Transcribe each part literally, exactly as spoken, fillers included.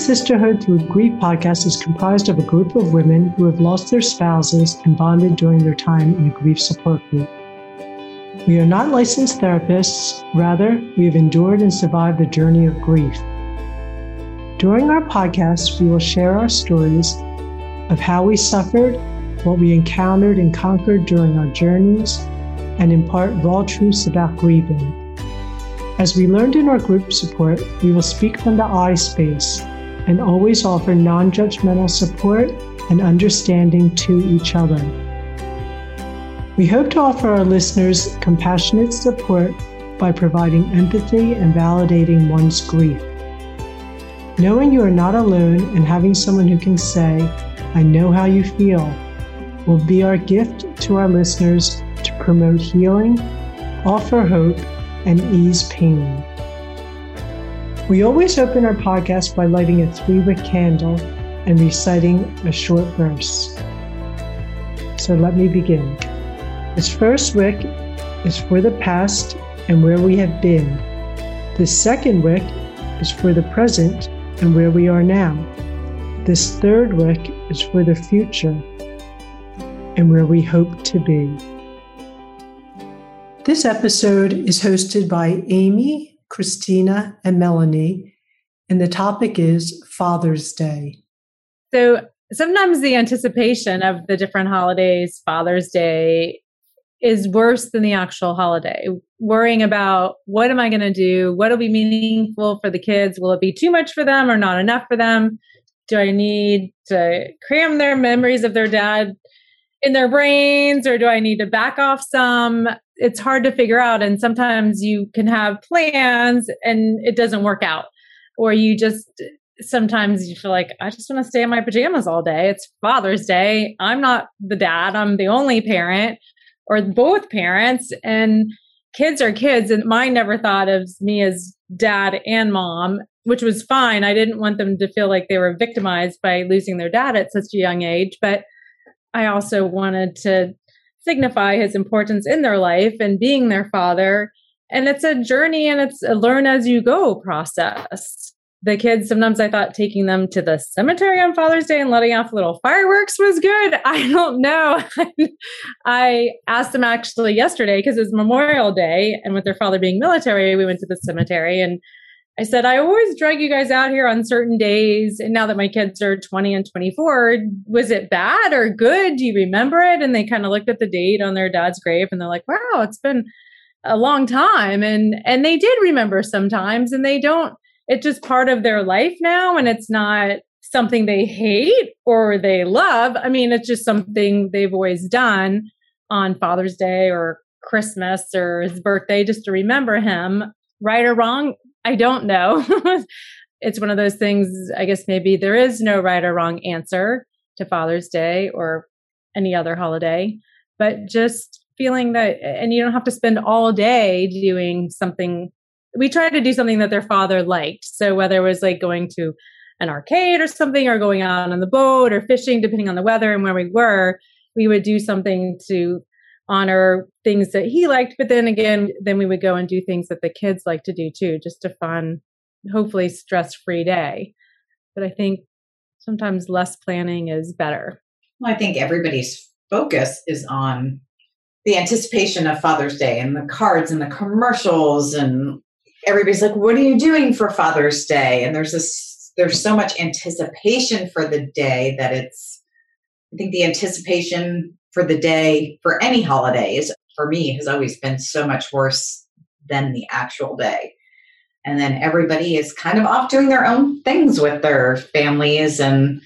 Sisterhood Through Grief podcast is comprised of a group of women who have lost their spouses and bonded during their time in a grief support group. We are not licensed therapists. Rather, we have endured and survived the journey of grief. During our podcast, we will share our stories of how we suffered, what we encountered and conquered during our journeys, and impart raw truths about grieving. As we learned in our group support, we will speak from the I space and always offer non-judgmental support and understanding to each other. We hope to offer our listeners compassionate support by providing empathy and validating one's grief. Knowing you are not alone and having someone who can say, "I know how you feel," will be our gift to our listeners to promote healing, offer hope, and ease pain. We always open our podcast by lighting a three-wick candle and reciting a short verse. So let me begin. This first wick is for the past and where we have been. The second wick is for the present and where we are now. This third wick is for the future and where we hope to be. This episode is hosted by Amy, Christina, and Melanie, and the topic is Father's Day. So sometimes the anticipation of the different holidays, Father's Day, is worse than the actual holiday. Worrying about what am I going to do? What will be meaningful for the kids? Will it be too much for them or not enough for them? Do I need to cram their memories of their dad in their brains, or do I need to back off some? It's hard to figure out. And sometimes you can have plans and it doesn't work out. Or you just, sometimes you feel like, I just want to stay in my pajamas all day. It's Father's Day. I'm not the dad. I'm the only parent or both parents. And kids are kids. And mine never thought of me as dad and mom, which was fine. I didn't want them to feel like they were victimized by losing their dad at such a young age. But I also wanted to signify his importance in their life and being their father. And it's a journey and it's a learn as you go process. The kids, sometimes I thought taking them to the cemetery on Father's Day and letting off little fireworks was good. I don't know. I asked them actually yesterday because it was Memorial Day, and with their father being military, we went to the cemetery, and I said, I always drag you guys out here on certain days. And now that my kids are twenty and twenty-four, was it bad or good? Do you remember it? And they kind of looked at the date on their dad's grave and they're like, wow, it's been a long time. And, and they did remember sometimes, and they don't, it's just part of their life now. And it's not something they hate or they love. I mean, it's just something they've always done on Father's Day or Christmas or his birthday, just to remember him. Right or wrong, I don't know. It's one of those things, I guess maybe there is no right or wrong answer to Father's Day or any other holiday, but just feeling that, and you don't have to spend all day doing something. We tried to do something that their father liked. So whether it was like going to an arcade or something, or going out on the boat or fishing, depending on the weather and where we were, we would do something to honor things that he liked. But then again, then we would go and do things that the kids like to do too, just a fun, hopefully stress-free day. But I think sometimes less planning is better. Well, I think everybody's focus is on the anticipation of Father's Day and the cards and the commercials, and everybody's like, what are you doing for Father's Day? And there's this, there's so much anticipation for the day that it's, I think the anticipation for the day for any holidays, for me, has always been so much worse than the actual day. And then everybody is kind of off doing their own things with their families. And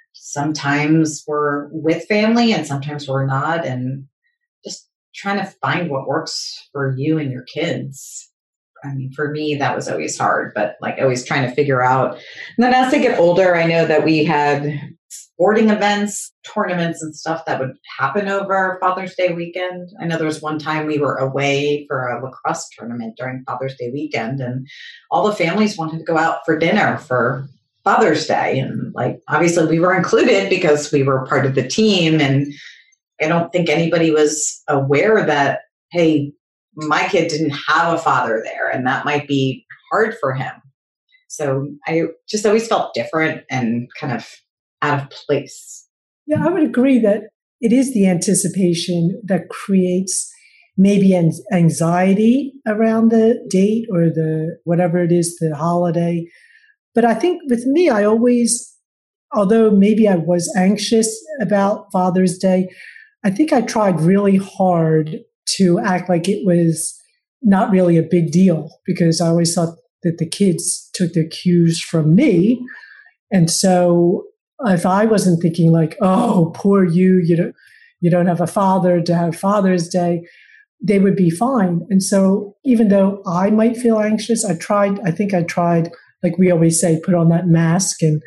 sometimes we're with family and sometimes we're not. And just trying to find what works for you and your kids. I mean, for me, that was always hard, but like always trying to figure out. And then as they get older, I know that we had sporting events, tournaments and stuff that would happen over Father's Day weekend. I know there was one time we were away for a lacrosse tournament during Father's Day weekend, and all the families wanted to go out for dinner for Father's Day. And like, obviously we were included because we were part of the team. And I don't think anybody was aware that, hey, my kid didn't have a father there and that might be hard for him. So I just always felt different and kind of out of place. Yeah, I would agree that it is the anticipation that creates maybe an anxiety around the date or the whatever it is, the holiday. But I think with me, I always, although maybe I was anxious about Father's Day, I think I tried really hard to act like it was not really a big deal, because I always thought that the kids took their cues from me. And so if I wasn't thinking like, oh, poor you, you don't, you don't have a father to have Father's Day, they would be fine. And so even though I might feel anxious, I tried, I think I tried, like we always say, put on that mask, and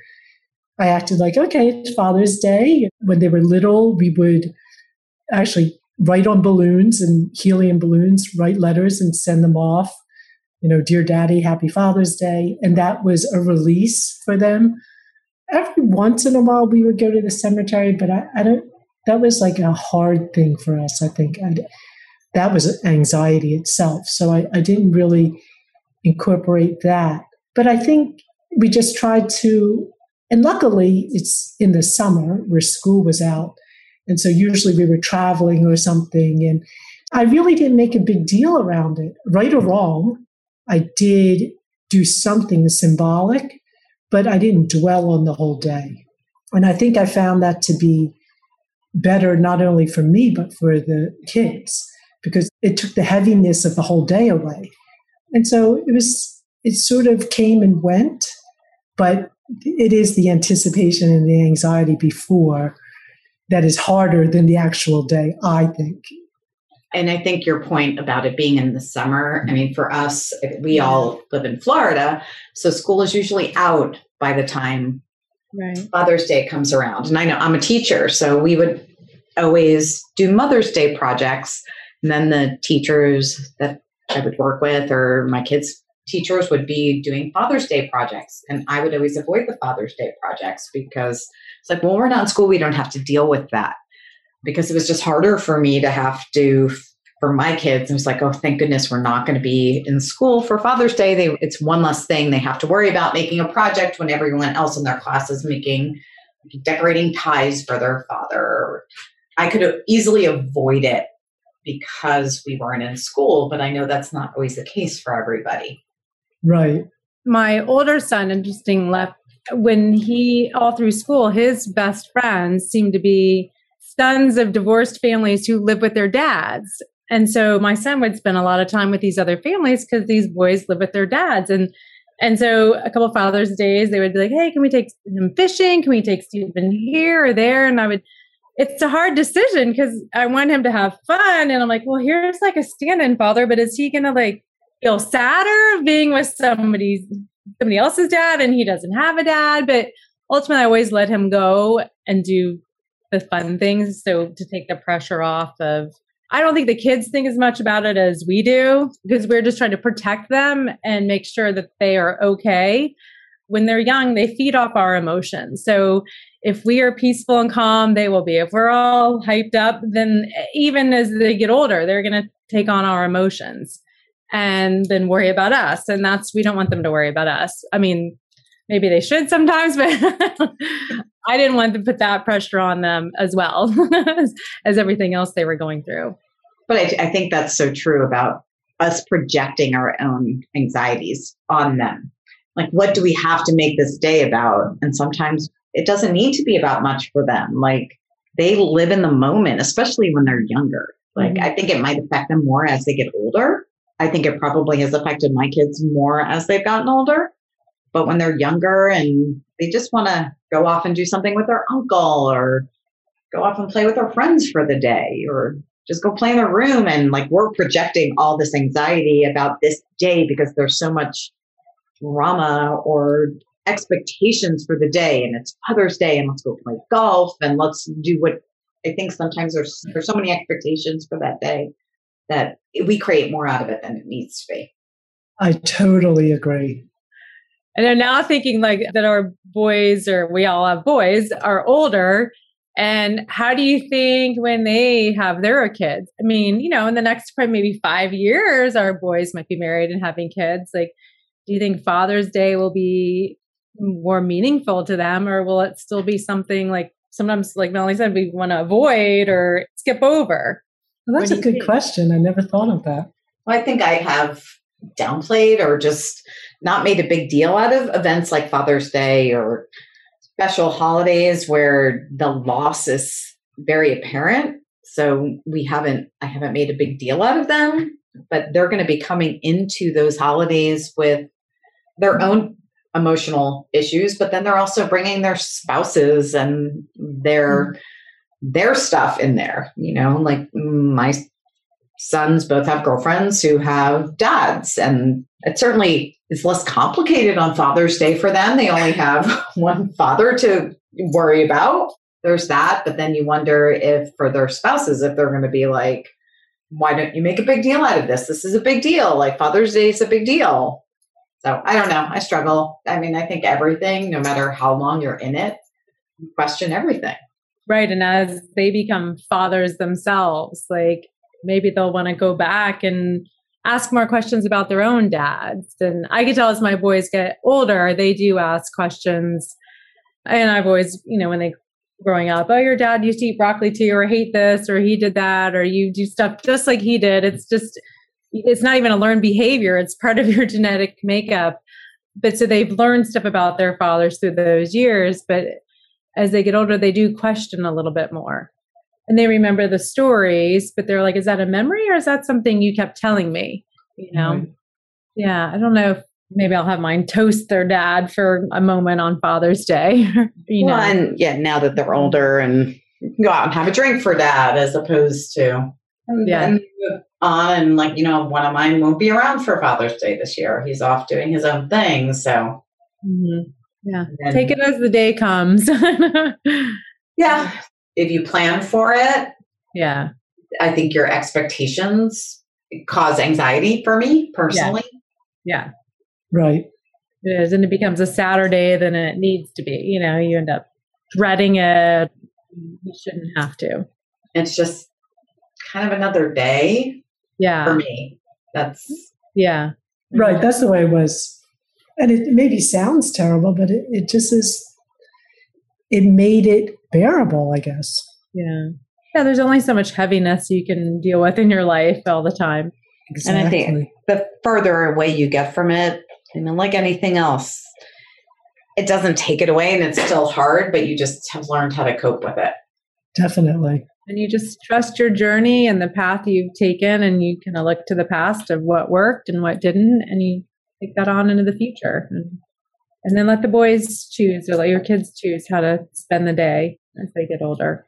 I acted like, okay, it's Father's Day. When they were little, we would actually write on balloons and helium balloons, write letters and send them off. You know, dear Daddy, happy Father's Day. And that was a release for them. Every once in a while, we would go to the cemetery, but I, I don't, that was like a hard thing for us, I think. And that was anxiety itself. So I, I didn't really incorporate that. But I think we just tried to, and luckily it's in the summer where school was out. And so usually we were traveling or something. And I really didn't make a big deal around it. Right or wrong, I did do something symbolic, but I didn't dwell on the whole day. And I think I found that to be better, not only for me, but for the kids, because it took the heaviness of the whole day away. And so it was, it sort of came and went, but it is the anticipation and the anxiety before that is harder than the actual day, I think. And I think your point about it being in the summer, I mean, for us, we all live in Florida, so school is usually out by the time right. Father's Day comes around. And I know I'm a teacher, so we would always do Mother's Day projects. And then the teachers that I would work with, or my kids' teachers, would be doing Father's Day projects. And I would always avoid the Father's Day projects because it's like, well, we're not in school. We don't have to deal with that. Because it was just harder for me to have to, for my kids, it was like, oh, thank goodness we're not going to be in school for Father's Day. They, it's one less thing they have to worry about making a project when everyone else in their class is making, decorating ties for their father. I could easily avoid it because we weren't in school, but I know that's not always the case for everybody. Right. My older son, interesting, left when he, all through school, his best friends seemed to be sons of divorced families who live with their dads. And so my son would spend a lot of time with these other families because these boys live with their dads. And and so a couple of Father's Days, they would be like, hey, can we take him fishing? Can we take Stephen here or there? And I would, it's a hard decision because I want him to have fun. And I'm like, well, here's like a stand-in father, but is he going to like feel sadder being with somebody's, somebody else's dad and he doesn't have a dad? But ultimately, I always let him go and do the fun things. So to take the pressure off of, I don't think the kids think as much about it as we do because we're just trying to protect them and make sure that they are okay. When they're young, they feed off our emotions. So if we are peaceful and calm, they will be. If we're all hyped up, then even as they get older, they're going to take on our emotions and then worry about us. And that's, we don't want them to worry about us. I mean, maybe they should sometimes, but I didn't want to put that pressure on them as well as, as everything else they were going through. But I, I think that's so true about us projecting our own anxieties on them. Like, what do we have to make this day about? And sometimes it doesn't need to be about much for them. Like, they live in the moment, especially when they're younger. Like, mm-hmm. I think it might affect them more as they get older. I think it probably has affected my kids more as they've gotten older. But when they're younger and they just want to go off and do something with their uncle or go off and play with their friends for the day or just go play in their room, and like we're projecting all this anxiety about this day because there's so much drama or expectations for the day, and it's Mother's Day and let's go play golf and let's do what I think sometimes there's there's so many expectations for that day that we create more out of it than it needs to be. I totally agree. And I'm now thinking like that our boys, or we all have boys, are older. And how do you think when they have their kids? I mean, you know, in the next probably maybe five years, our boys might be married and having kids. Like, Do you think Father's Day will be more meaningful to them, or will it still be something like sometimes, like Melanie said, we want to avoid or skip over? Well, that's a good think? question. I never thought of that. Well, I think I have downplayed or just not made a big deal out of events like Father's Day or special holidays where the loss is very apparent. So we haven't, I haven't made a big deal out of them, but they're going to be coming into those holidays with their own emotional issues, but then they're also bringing their spouses and their, mm-hmm. their stuff in there. You know, like my sons both have girlfriends who have dads, and it certainly is less complicated on Father's Day for them. They only have one father to worry about. There's that. But then you wonder if for their spouses, if they're going to be like, why don't you make a big deal out of this? This is a big deal. Like Father's Day is a big deal. So I don't know. I struggle. I mean, I think everything, no matter how long you're in it, you question everything. Right. And as they become fathers themselves, like maybe they'll want to go back and ask more questions about their own dads. And I can tell as my boys get older, they do ask questions. And I've always, you know, when they growing up, oh, your dad used to eat broccoli too, or hate this, or he did that, or you do stuff just like he did. It's just, it's not even a learned behavior. It's part of your genetic makeup. But so they've learned stuff about their fathers through those years. But as they get older, they do question a little bit more. And they remember the stories, but they're like, is that a memory or is that something you kept telling me? You know? Right. Yeah. I don't know if maybe I'll have mine toast their dad for a moment on Father's Day. you well, know? And yeah, now that they're older and go out and have a drink for dad as opposed to yeah. and move on. And like, you know, one of mine won't be around for Father's Day this year. He's off doing his own thing. So mm-hmm. yeah, then, take it as the day comes. yeah. If you plan for it, yeah, I think your expectations cause anxiety for me personally. Yeah. yeah. Right. It is. And it becomes a sadder day than it needs to be. You know, you end up dreading it. You shouldn't have to. It's just kind of another day. Yeah. For me. That's. Yeah. Right. That's the way it was. And it maybe sounds terrible, but it, it just is. It made it bearable, I guess. Yeah. Yeah, there's only so much heaviness you can deal with in your life all the time. Exactly. And I think the further away you get from it, you know, like anything else, it doesn't take it away and it's still hard, but you just have learned how to cope with it. Definitely. And you just trust your journey and the path you've taken, and you kind of look to the past of what worked and what didn't, and you take that on into the future. And, and then let the boys choose, or let your kids choose how to spend the day as they get older.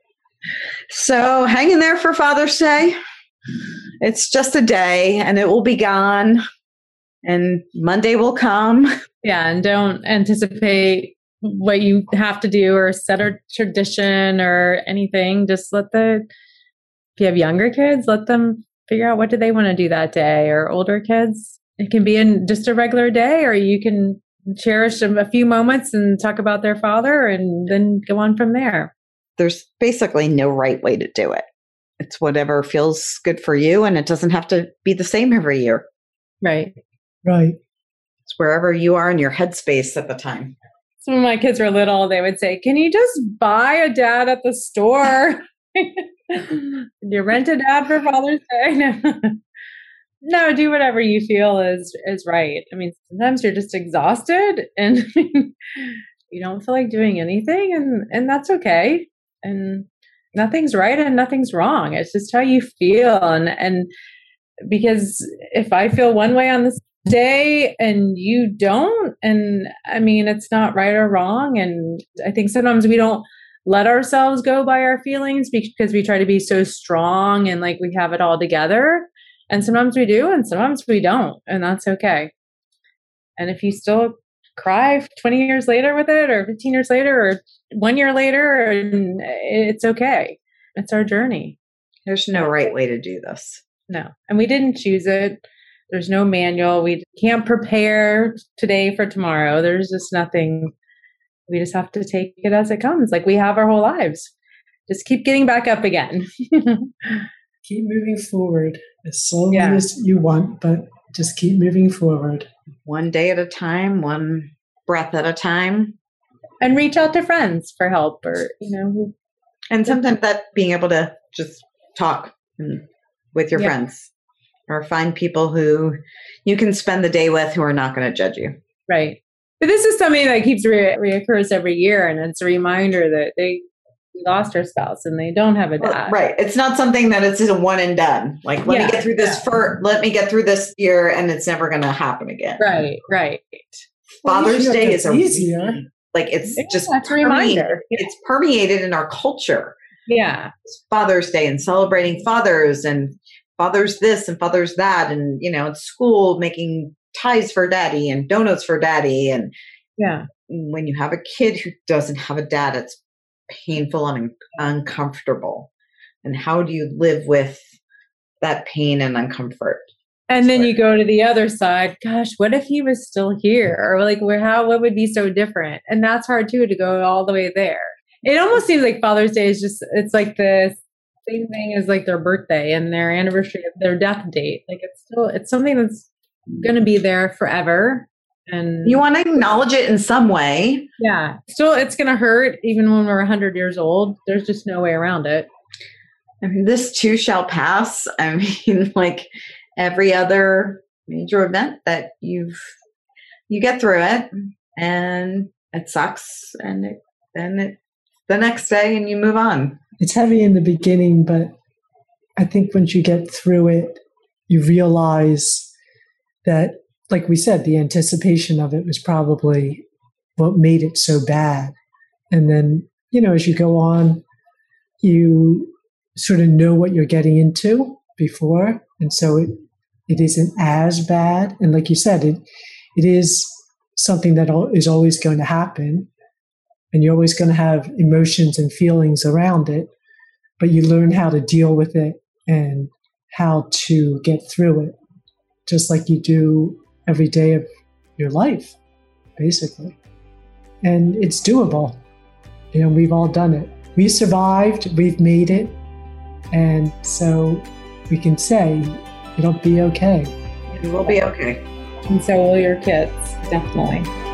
So hang in there for Father's Day. It's just a day and it will be gone, and Monday will come. Yeah. And don't anticipate what you have to do or set a tradition or anything. Just let the, if you have younger kids, let them figure out what do they want to do that day, or older kids. It can be in just a regular day, or you can cherish a few moments and talk about their father and then go on from there. There's basically no right way to do it. It's whatever feels good for you, and it doesn't have to be the same every year. Right. Right. It's wherever you are in your headspace at the time. So when my kids were little, they would say, can you just buy a dad at the store? Can you rent a dad for Father's Day? No. No, do whatever you feel is is right. I mean, sometimes you're just exhausted and you don't feel like doing anything, and, and that's okay. And nothing's right and nothing's wrong. It's just how you feel. And, and because if I feel one way on this day and you don't, and I mean, it's not right or wrong. And I think sometimes we don't let ourselves go by our feelings because we try to be so strong and like we have it all together. And sometimes we do, and sometimes we don't, and that's okay. And if you still cry twenty years later with it, or fifteen years later, or one year later, it's okay. It's our journey. There's no right way to do this. No. And we didn't choose it. There's no manual. We can't prepare today for tomorrow. There's just nothing. We just have to take it as it comes, like we have our whole lives. Just keep getting back up again. Keep moving forward as slowly yeah. as you want, but just keep moving forward. one day at a time, one breath at a time. And reach out to friends for help, or, you know. And sometimes that being able to just talk with your yeah. friends, or find people who you can spend the day with who are not going to judge you. Right. But this is something that keeps re- reoccurs every year. And it's a reminder that they lost their spouse and they don't have a dad. Well, right. It's not something that it's just a one and done. Like, let yeah, me get through this yeah. for, let me get through this year and it's never going to happen again. Right. Right. Father's well, Day is a easier. Like it's yeah, just that's a reminder. It's permeated in our culture. Yeah. It's Father's Day and celebrating fathers and fathers this and fathers that. And, you know, at school making ties for daddy and donuts for daddy. And yeah, when you have a kid who doesn't have a dad, it's painful and uncomfortable. And how do you live with that pain and uncomfort? And then you go to the other side. Gosh, what if he was still here? Or like, where, how, what would be so different? And that's hard too, to go all the way there. It almost seems like Father's Day is just, it's like the same thing as like their birthday and their anniversary of their death date. Like it's still, it's something that's going to be there forever. And you want to acknowledge it in some way. Yeah. Still, it's going to hurt even when we're one hundred years old. There's just no way around it. I mean, this too shall pass. I mean, like, every other major event that you've, you get through it and it sucks and it, then it, the next day and you move on. It's heavy in the beginning, but I think once you get through it, you realize that, like we said, the anticipation of it was probably what made it so bad. And then, you know, as you go on, you sort of know what you're getting into before. And so it, it isn't as bad. And like you said, it it is something that is always going to happen. And you're always going to have emotions and feelings around it. But you learn how to deal with it and how to get through it, just like you do every day of your life, basically. And it's doable. You know, we've all done it. We survived, we've made it. And so we can say, it'll be okay. It will be okay. And so will your kids, definitely.